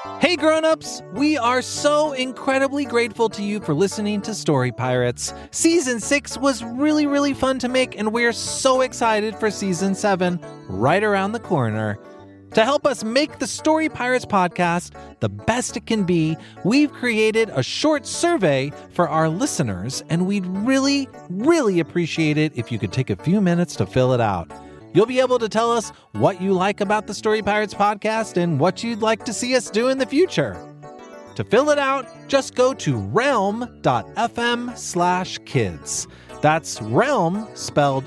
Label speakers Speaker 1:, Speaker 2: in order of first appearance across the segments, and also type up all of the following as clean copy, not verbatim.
Speaker 1: Hey grown-ups, we are so incredibly grateful to you for listening to Story Pirates. Season 6 was really fun to make, and we're so excited for Season 7 right around the corner. To help us make the Story Pirates podcast the best it can be, we've created a short survey for our listeners, and we'd really appreciate it if you could take a few minutes to fill it out. You'll be able to tell us what you like about the Story Pirates podcast and what you'd like to see us do in the future. To fill it out, just go to realm.fm/kids. That's realm, spelled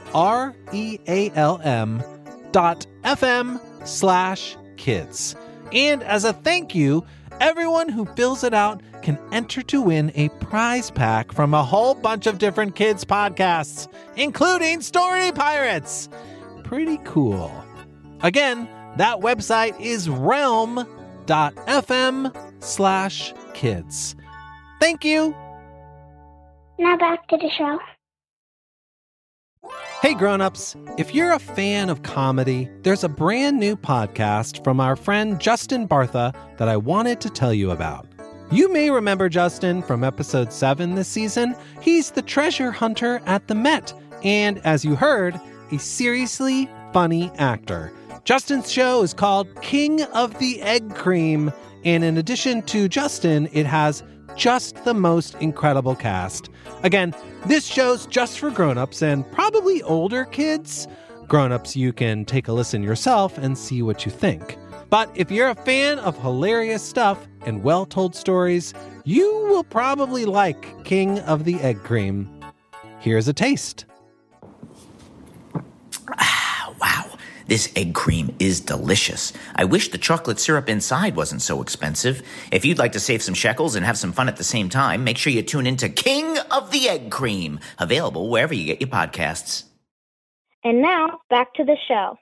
Speaker 1: REALM.FM/kids. And as a thank you, everyone who fills it out can enter to win a prize pack from a whole bunch of different kids podcasts, including Story Pirates. Pretty cool. Again, that website is realm.fm/kids. Thank you.
Speaker 2: Now back to the show.
Speaker 1: Hey grown-ups, if you're a fan of comedy, there's a brand new podcast from our friend Justin Bartha that I wanted to tell you about. You may remember Justin from episode 7 this season. He's the treasure hunter at the Met, and as you heard, a seriously funny actor. Justin's show is called King of the Egg Cream, and in addition to Justin, it has just the most incredible cast. Again, this show's just for grown-ups and probably older kids. Grown-ups, you can take a listen yourself and see what you think. But if you're a fan of hilarious stuff and well-told stories, you will probably like King of the Egg Cream. Here's a taste.
Speaker 3: Wow, this egg cream is delicious. I wish the chocolate syrup inside wasn't so expensive. If you'd like to save some shekels and have some fun at the same time, make sure you tune into King of the Egg Cream, available wherever you get your podcasts.
Speaker 2: And now, back to the show.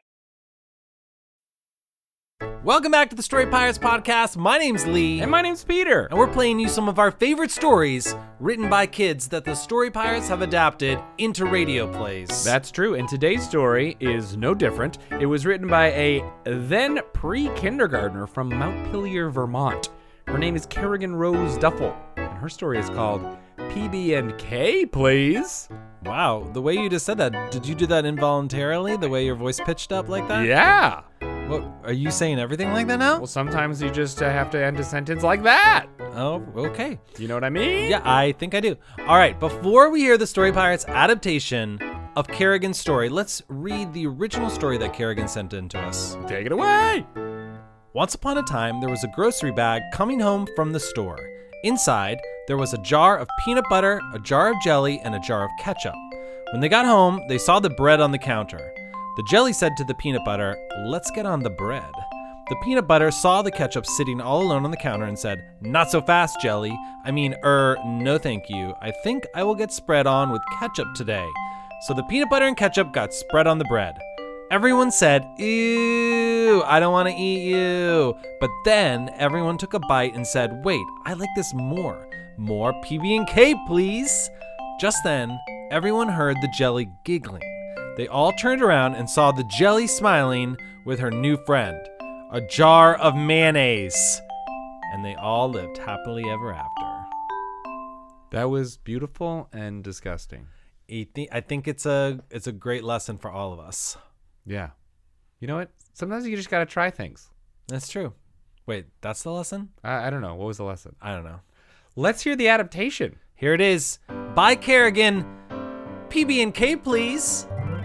Speaker 1: Welcome back to the Story Pirates podcast. My name's Lee.
Speaker 4: And my name's Peter.
Speaker 1: And we're playing you some of our favorite stories written by kids that the Story Pirates have adapted into radio plays.
Speaker 4: That's true, and today's story is no different. It was written by a then pre-kindergartner from Montpelier, Vermont. Her name is Kerrigan Rose Duffel, and her story is called PB&K, please.
Speaker 1: Wow, the way you just said that, did you do that involuntarily? The way your voice pitched up like that?
Speaker 4: Yeah.
Speaker 1: What, are you saying everything like that now?
Speaker 4: Well, sometimes you just have to end a sentence like that.
Speaker 1: Oh, okay.
Speaker 4: You know what I mean?
Speaker 1: Yeah, I think I do. All right, before we hear the Story Pirates adaptation of Kerrigan's story, let's read the original story that Kerrigan sent in to us.
Speaker 4: Take it away.
Speaker 1: Once upon a time, there was a grocery bag coming home from the store. Inside, there was a jar of peanut butter, a jar of jelly, and a jar of ketchup. When they got home, they saw the bread on the counter. The jelly said to the peanut butter, "Let's get on the bread." The peanut butter saw the ketchup sitting all alone on the counter and said, "Not so fast, jelly. No thank you. I think I will get spread on with ketchup today." So the peanut butter and ketchup got spread on the bread. Everyone said, "Ew, I don't want to eat you." But then everyone took a bite and said, "Wait, I like this more. More PB&K, please." Just then, everyone heard the jelly giggling. They all turned around and saw the jelly smiling with her new friend, a jar of mayonnaise. And they all lived happily ever after.
Speaker 4: That was beautiful and disgusting.
Speaker 1: I think it's a great lesson for all of us.
Speaker 4: Yeah. You know what? Sometimes you just got to try things.
Speaker 1: That's true. Wait, that's the lesson?
Speaker 4: I don't know. What was the lesson?
Speaker 1: I don't know.
Speaker 4: Let's hear the adaptation.
Speaker 1: Here it is. By Kerrigan. PB&K, please.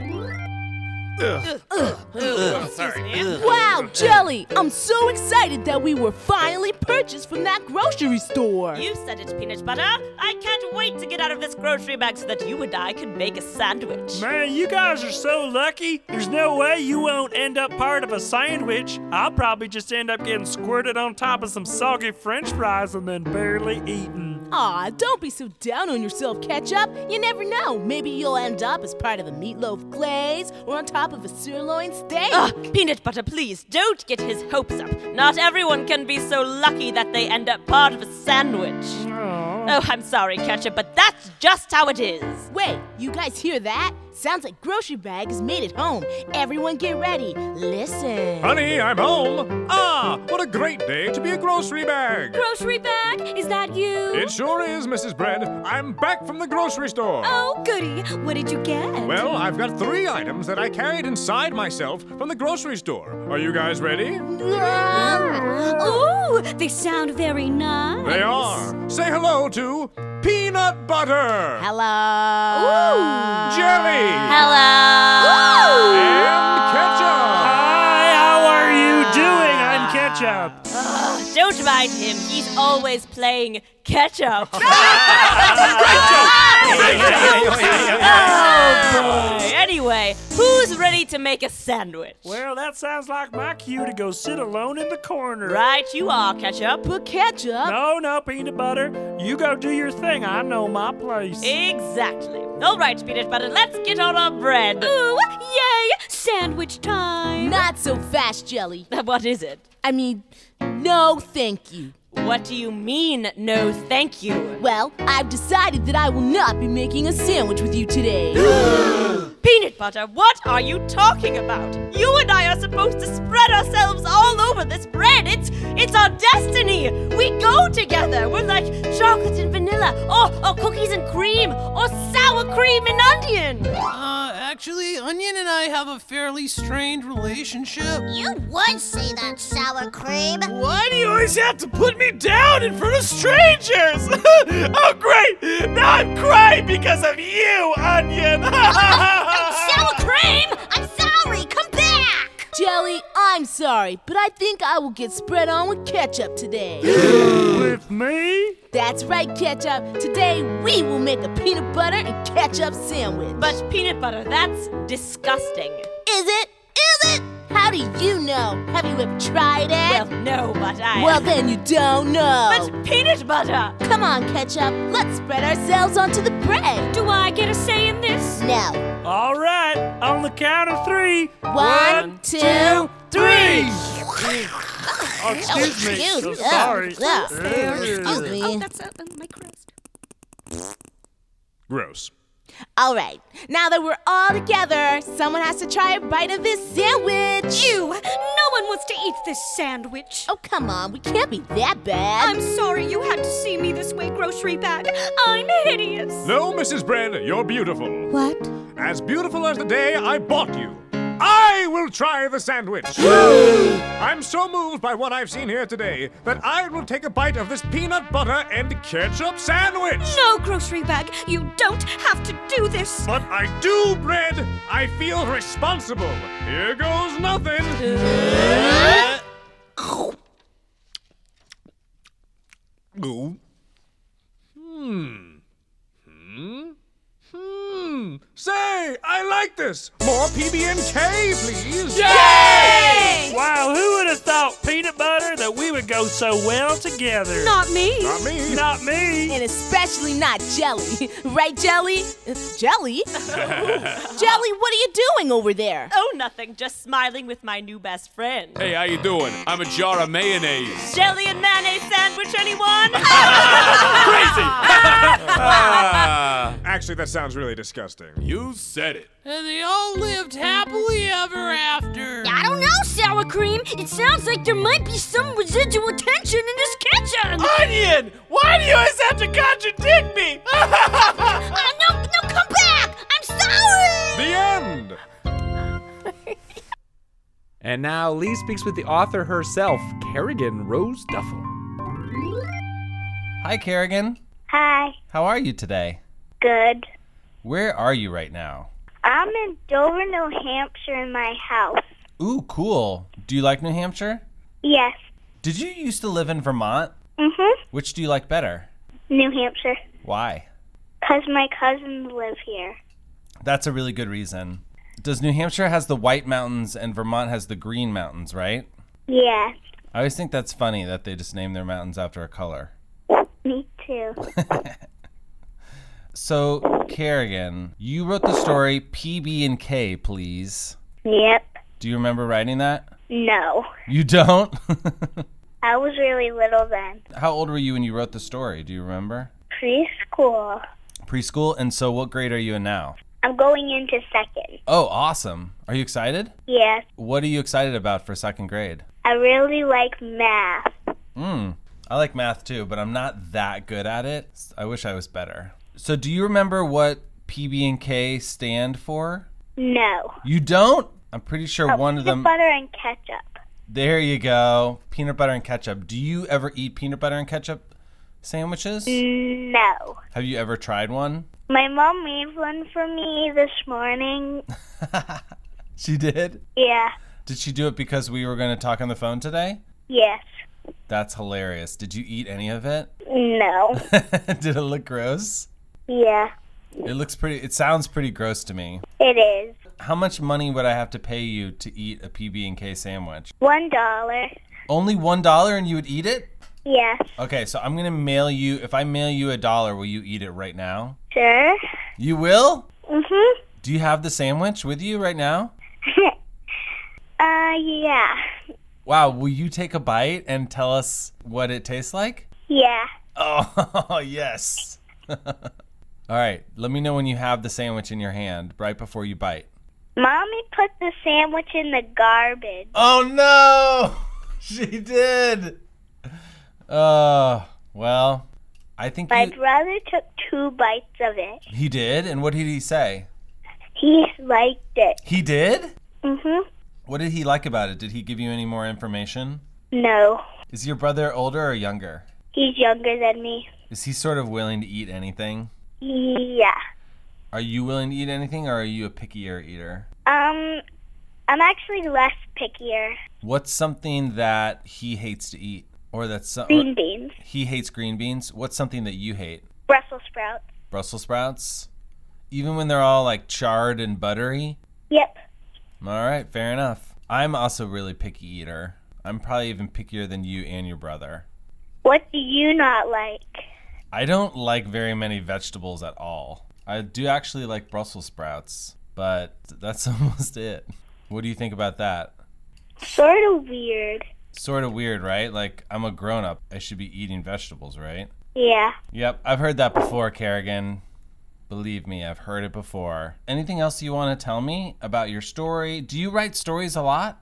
Speaker 5: Wow, Jelly! I'm so excited that we were finally purchased from that grocery store.
Speaker 6: You said it, Peanut Butter. I can't wait to get out of this grocery bag so that you and I can make a sandwich.
Speaker 7: Man, you guys are so lucky. There's no way you won't end up part of a sandwich. I'll probably just end up getting squirted on top of some soggy French fries and then barely eaten.
Speaker 5: Aw, don't be so down on yourself, Ketchup. You never know. Maybe you'll end up as part of a meatloaf glaze or on top of a sirloin steak.
Speaker 6: Ugh, Peanut Butter, please, don't get his hopes up. Not everyone can be so lucky that they end up part of a sandwich.
Speaker 7: Aww.
Speaker 6: Oh, I'm sorry, Ketchup, but that's just how it is.
Speaker 5: Wait, you guys hear that? Sounds like Grocery Bag has made it home. Everyone get ready. Listen.
Speaker 8: Honey, I'm home. Ah, what a great day to be a grocery bag.
Speaker 9: Grocery Bag? Is that you?
Speaker 8: It sure is, Mrs. Bread. I'm back from the grocery store.
Speaker 9: Oh, goody. What did you get?
Speaker 8: Well, I've got 3 items that I carried inside myself from the grocery store. Are you guys ready?
Speaker 9: Ooh, they sound very nice.
Speaker 8: They are. Say hello to peanut butter.
Speaker 5: Hello.
Speaker 8: Jelly.
Speaker 9: Hello.
Speaker 8: And ketchup.
Speaker 7: Hi, how are you doing? I'm Ketchup.
Speaker 6: Don't mind him. He's always playing ketchup. Oh, boy. Anyway, who's ready to make a sandwich?
Speaker 7: Well, that sounds like my cue to go sit alone in the corner.
Speaker 6: Right you are, Ketchup.
Speaker 5: Put ketchup.
Speaker 7: No, peanut butter. You go do your thing. I know my place.
Speaker 6: Exactly. All right, Peanut Butter, let's get on our bread.
Speaker 9: Ooh, yay! Sandwich time.
Speaker 5: Not so fast, Jelly.
Speaker 6: What is it?
Speaker 5: I mean, no thank you.
Speaker 6: What do you mean, no thank you?
Speaker 5: Well, I've decided that I will not be making a sandwich with you today.
Speaker 6: Peanut Butter, what are you talking about? You and I are supposed to spread ourselves all over this bread. It's our destiny. We go together. We're like chocolate and vanilla, or cookies and cream, or sour cream and onion.
Speaker 1: Actually, Onion and I have a fairly strained relationship.
Speaker 2: You would say that, sour cream.
Speaker 1: Why do you always have to put me down in front of strangers? Oh, great! Now I'm crying because of you, Onion!
Speaker 2: Sour cream! I'm sorry, come back!
Speaker 5: Jelly, I'm sorry, but I think I will get spread on with ketchup today.
Speaker 7: With me?
Speaker 5: That's right, Ketchup. Today we will make a peanut butter and ketchup sandwich.
Speaker 6: But Peanut Butter, that's disgusting.
Speaker 5: Is it? Is it? How do you know? Have you ever tried it?
Speaker 6: Well, no, but
Speaker 5: Well, then you don't know.
Speaker 6: But Peanut Butter!
Speaker 5: Come on, Ketchup. Let's spread ourselves onto the bread.
Speaker 9: Do I get a say in this?
Speaker 5: No.
Speaker 7: All right, on the count of 3.
Speaker 5: 1, 2, 3.
Speaker 7: Oh, excuse me.
Speaker 5: Excuse
Speaker 7: So
Speaker 5: me.
Speaker 7: sorry.
Speaker 5: Excuse me.
Speaker 9: Oh, that's my crust.
Speaker 8: Gross.
Speaker 5: All right. Now that we're all together, someone has to try a bite of this sandwich.
Speaker 9: Ew! No one wants to eat this sandwich.
Speaker 5: Oh, come on. We can't be that bad.
Speaker 9: I'm sorry you had to see me this way, Grocery Bag. I'm hideous.
Speaker 8: No, Mrs. Bread, you're beautiful.
Speaker 5: What?
Speaker 8: As beautiful as the day I bought you. I will try the sandwich. I'm so moved by what I've seen here today that I will take a bite of this peanut butter and ketchup sandwich.
Speaker 9: No, Grocery Bag, you don't have to do this.
Speaker 8: But I do, Bread. I feel responsible. Here goes nothing. Say, I like this. More PB&K, please.
Speaker 7: Yay! Wow, who would have thought, Peanut Butter, that we would go so well together?
Speaker 9: Not me.
Speaker 8: Not me.
Speaker 7: Not me.
Speaker 5: And especially not Jelly. Right, Jelly? Jelly? Jelly, what are you doing over there?
Speaker 6: Oh, nothing. Just smiling with my new best friend.
Speaker 10: Hey, how you doing? I'm a jar of mayonnaise.
Speaker 6: Jelly and mayonnaise sandwich, anyone?
Speaker 8: Actually, that sounds really disgusting.
Speaker 10: You said it.
Speaker 1: And they all lived happily ever after.
Speaker 9: I don't know, Sour Cream. It sounds like there might be some residual tension in this kitchen.
Speaker 1: Onion! Why do you always have to contradict me?
Speaker 9: No, come back. I'm sorry.
Speaker 8: The end.
Speaker 4: And now Lee speaks with the author herself, Kerrigan Rose Duffel.
Speaker 1: Hi, Kerrigan.
Speaker 2: Hi.
Speaker 1: How are you today?
Speaker 2: Good.
Speaker 1: Where are you right now?
Speaker 2: I'm in Dover, New Hampshire in my house.
Speaker 1: Ooh, cool. Do you like New Hampshire?
Speaker 2: Yes.
Speaker 1: Did you used to live in Vermont?
Speaker 2: Mm-hmm.
Speaker 1: Which do you like better?
Speaker 2: New Hampshire.
Speaker 1: Why?
Speaker 2: 'Cause my cousins live here.
Speaker 1: That's a really good reason. Does New Hampshire has the white mountains and Vermont has the green mountains, right?
Speaker 2: Yes.
Speaker 1: I always think that's funny that they just name their mountains after a color.
Speaker 2: Me too.
Speaker 1: So, Kerrigan, you wrote the story PB&K, please.
Speaker 2: Yep.
Speaker 1: Do you remember writing that?
Speaker 2: No.
Speaker 1: You don't?
Speaker 2: I was really little then.
Speaker 1: How old were you when you wrote the story? Do you remember?
Speaker 2: Preschool.
Speaker 1: preschool, and so what grade are you in now?
Speaker 11: I'm going into second.
Speaker 1: Oh, awesome. Are you excited?
Speaker 11: Yes.
Speaker 1: What are you excited about for second grade?
Speaker 11: I really like math.
Speaker 1: I like math too, but I'm not that good at it. I wish I was better. So do you remember what PB&K stand for?
Speaker 11: No.
Speaker 1: You don't? I'm pretty sure one of them...
Speaker 11: Peanut butter and ketchup.
Speaker 1: There you go. Peanut butter and ketchup. Do you ever eat peanut butter and ketchup sandwiches?
Speaker 11: No.
Speaker 1: Have you ever tried one?
Speaker 11: My mom made one for me this morning.
Speaker 1: She did?
Speaker 11: Yeah.
Speaker 1: Did she do it because we were going to talk on the phone today?
Speaker 11: Yes.
Speaker 1: That's hilarious. Did you eat any of it?
Speaker 11: No.
Speaker 1: Did it look gross?
Speaker 11: Yeah.
Speaker 1: It sounds pretty gross to me.
Speaker 11: It is.
Speaker 1: How much money would I have to pay you to eat a PB&K sandwich?
Speaker 11: $1.
Speaker 1: Only $1 and you would eat it?
Speaker 11: Yes.
Speaker 1: Okay, so I'm going to mail you, if I mail you $1, will you eat it right now?
Speaker 11: Sure.
Speaker 1: You will?
Speaker 11: Mm-hmm.
Speaker 1: Do you have the sandwich with you right now?
Speaker 11: Yeah.
Speaker 1: Wow, will you take a bite and tell us what it tastes like?
Speaker 11: Yeah.
Speaker 1: Oh, yes. All right, let me know when you have the sandwich in your hand right before you bite.
Speaker 11: Mommy put the sandwich in the garbage.
Speaker 1: Oh, no! She did! Well, I think
Speaker 11: My brother took 2 bites of it.
Speaker 1: He did? And what did he say?
Speaker 11: He liked it.
Speaker 1: He did?
Speaker 11: Mm-hmm.
Speaker 1: What did he like about it? Did he give you any more information?
Speaker 11: No.
Speaker 1: Is your brother older or younger?
Speaker 11: He's younger than me.
Speaker 1: Is he sort of willing to eat anything?
Speaker 11: Yeah.
Speaker 1: Are you willing to eat anything, or are you a pickier eater?
Speaker 11: I'm actually less pickier.
Speaker 1: What's something that he hates to eat? Or that's
Speaker 11: green beans.
Speaker 1: He hates green beans. What's something that you hate?
Speaker 11: Brussels sprouts.
Speaker 1: Brussels sprouts? Even when they're all like charred and buttery?
Speaker 11: Yep.
Speaker 1: All right, fair enough. I'm also a really picky eater. I'm probably even pickier than you and your brother.
Speaker 11: What do you not like?
Speaker 1: I don't like very many vegetables at all. I do actually like Brussels sprouts, but that's almost it. What do you think about that?
Speaker 11: Sort of weird.
Speaker 1: Sort of weird, right? Like, I'm a grown-up. I should be eating vegetables, right?
Speaker 11: Yeah.
Speaker 1: Yep, I've heard that before, Kerrigan. Believe me, I've heard it before. Anything else you want to tell me about your story? Do you write stories a lot?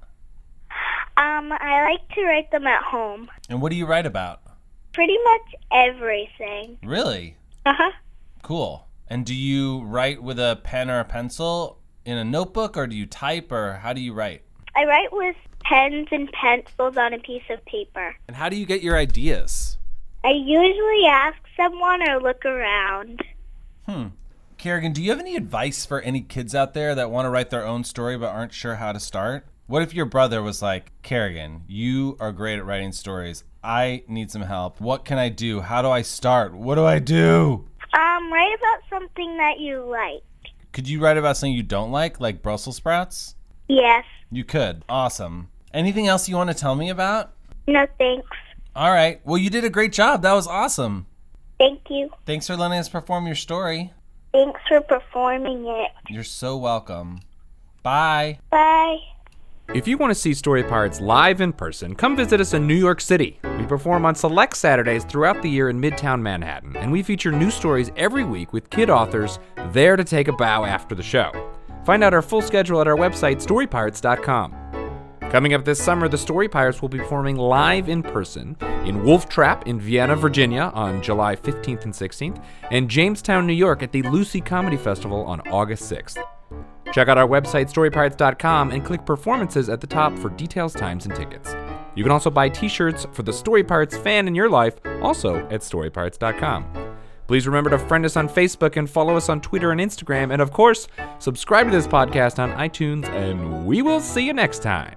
Speaker 11: I like to write them at home.
Speaker 1: And what do you write about?
Speaker 11: Pretty much everything.
Speaker 1: Really?
Speaker 11: Uh-huh.
Speaker 1: Cool. And do you write with a pen or a pencil in a notebook, or do you type, or how do you write?
Speaker 11: I write with pens and pencils on a piece of paper.
Speaker 1: And how do you get your ideas?
Speaker 11: I usually ask someone or look around.
Speaker 1: Kerrigan, do you have any advice for any kids out there that want to write their own story but aren't sure how to start? What if your brother was like, Kerrigan, you are great at writing stories. I need some help. What can I do? How do I start? What do I do?
Speaker 11: Write about something that you like.
Speaker 1: Could you write about something you don't like Brussels sprouts?
Speaker 11: Yes.
Speaker 1: You could. Awesome. Anything else you want to tell me about?
Speaker 11: No, thanks.
Speaker 1: All right. Well, you did a great job. That was awesome.
Speaker 11: Thank you.
Speaker 1: Thanks for letting us perform your story.
Speaker 11: Thanks for performing it.
Speaker 1: You're so welcome. Bye.
Speaker 11: Bye.
Speaker 4: If you want to see Story Pirates live in person, come visit us in New York City. We perform on select Saturdays throughout the year in Midtown Manhattan, and we feature new stories every week with kid authors there to take a bow after the show. Find out our full schedule at our website, storypirates.com. Coming up this summer, the Story Pirates will be performing live in person in Wolf Trap in Vienna, Virginia on July 15th and 16th, and Jamestown, New York at the Lucy Comedy Festival on August 6th. Check out our website, storypirates.com, and click Performances at the top for details, times, and tickets. You can also buy t-shirts for the Story Pirates fan in your life, also at storypirates.com. Please remember to friend us on Facebook and follow us on Twitter and Instagram, and of course, subscribe to this podcast on iTunes, and we will see you next time.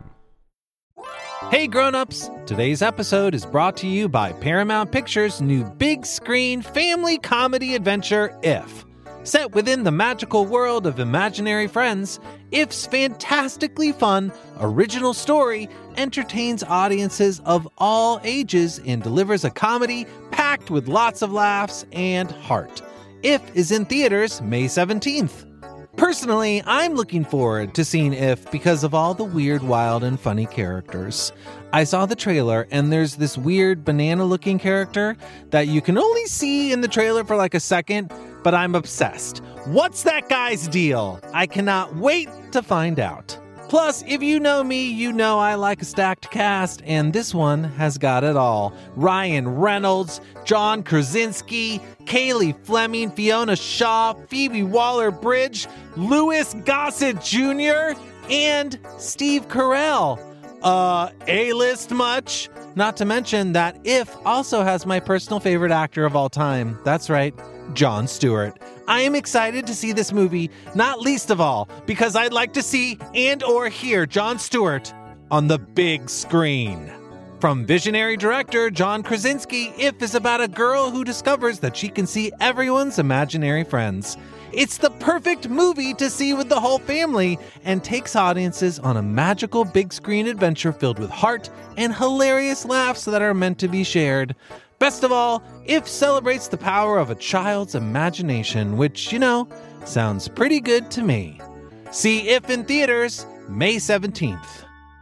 Speaker 1: Hey grown-ups! Today's episode is brought to you by Paramount Pictures' new big screen family comedy adventure, If. Set within the magical world of imaginary friends, If's fantastically fun, original story entertains audiences of all ages and delivers a comedy packed with lots of laughs and heart. If is in theaters May 17th. Personally, I'm looking forward to seeing If because of all the weird, wild, and funny characters. I saw the trailer, and there's this weird banana-looking character that you can only see in the trailer for like a second, but I'm obsessed. What's that guy's deal? I cannot wait to find out. Plus, if you know me, you know I like a stacked cast, and this one has got it all. Ryan Reynolds, John Krasinski, Kaylee Fleming, Fiona Shaw, Phoebe Waller-Bridge, Louis Gossett Jr., and Steve Carell. A-list much? Not to mention that If also has my personal favorite actor of all time. That's right, Jon Stewart. I am excited to see this movie, not least of all, because I'd like to see and or hear Jon Stewart on the big screen. From visionary director John Krasinski, If is about a girl who discovers that she can see everyone's imaginary friends. It's the perfect movie to see with the whole family and takes audiences on a magical big screen adventure filled with heart and hilarious laughs that are meant to be shared. Best of all, If celebrates the power of a child's imagination, which, sounds pretty good to me. See If in theaters May 17th.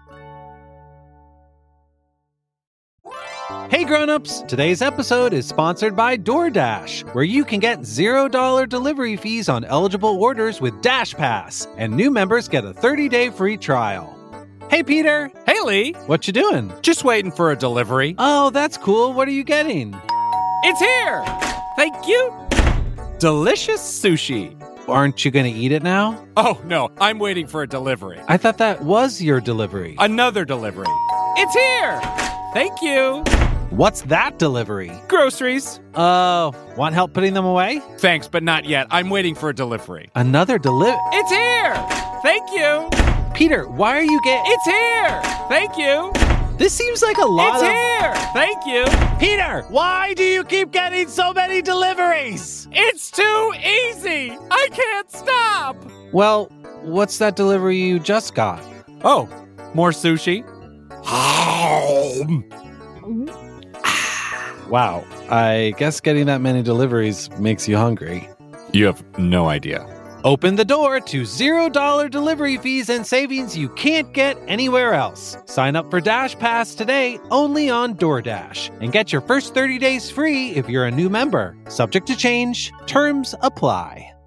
Speaker 1: Hey grown-ups, today's episode is sponsored by DoorDash, where you can get $0 delivery fees on eligible orders with Dash Pass, and new members get a 30-day free trial. Hey Peter!
Speaker 4: Hey Lee!
Speaker 1: What you doing?
Speaker 4: Just waiting for a delivery.
Speaker 1: Oh, that's cool. What are you getting?
Speaker 4: It's here! Thank you! Delicious sushi.
Speaker 1: Aren't you going to eat it now?
Speaker 4: Oh, no, I'm waiting for a delivery.
Speaker 1: I thought that was your delivery.
Speaker 4: Another delivery. It's here! Thank you!
Speaker 1: What's that delivery?
Speaker 4: Groceries.
Speaker 1: Oh, want help putting them away?
Speaker 4: Thanks, but not yet. I'm waiting for a delivery.
Speaker 1: Another delivery?
Speaker 4: It's here! Thank you!
Speaker 1: Peter, why are you getting...
Speaker 4: It's here! Thank you!
Speaker 1: This seems like a lot
Speaker 4: It's here! Thank you!
Speaker 1: Peter, why do you keep getting so many deliveries?
Speaker 4: It's too easy! I can't stop!
Speaker 1: Well, what's that delivery you just got?
Speaker 4: Oh, more sushi?
Speaker 1: Wow, I guess getting that many deliveries makes you hungry.
Speaker 4: You have no idea.
Speaker 1: Open the door to $0 delivery fees and savings you can't get anywhere else. Sign up for Dash Pass today only on DoorDash and get your first 30 days free if you're a new member. Subject to change, terms apply.